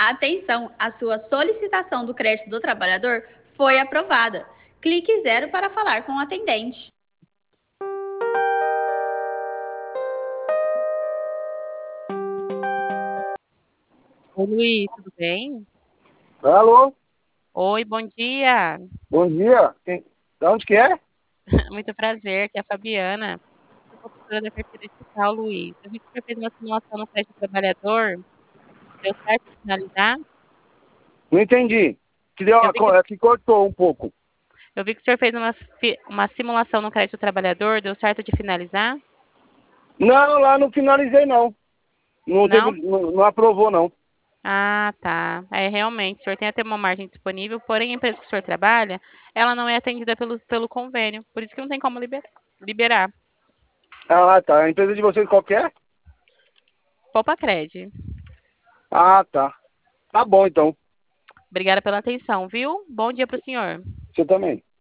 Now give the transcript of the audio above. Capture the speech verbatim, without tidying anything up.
Atenção, a sua solicitação do crédito do trabalhador foi aprovada. Clique zero para falar com o atendente. Oi, Luiz, tudo bem? Alô, Oi, bom dia. bom dia. Quem, de onde que é? Muito prazer, aqui é a Fabiana, sou consultora da carteira digital, Luiz. Eu vi que você fez uma simulação no crédito trabalhador, deu certo de finalizar? Não entendi. Que deu Eu uma, vi que, co- é que cortou um pouco. eu vi que o senhor fez uma, fi- uma simulação no crédito trabalhador, deu certo de finalizar? Não, lá não finalizei não. Não teve, Não? não, não aprovou não. Ah, tá. É, realmente, o senhor tem até uma margem disponível, porém a empresa que o senhor trabalha, ela não é atendida pelo, pelo convênio, por isso que não tem como liber- liberar. Ah, tá. A empresa de vocês qualquer? Poupa Cred. Ah, tá. Tá bom então. Obrigada pela atenção, viu? Bom dia para o senhor. Você também.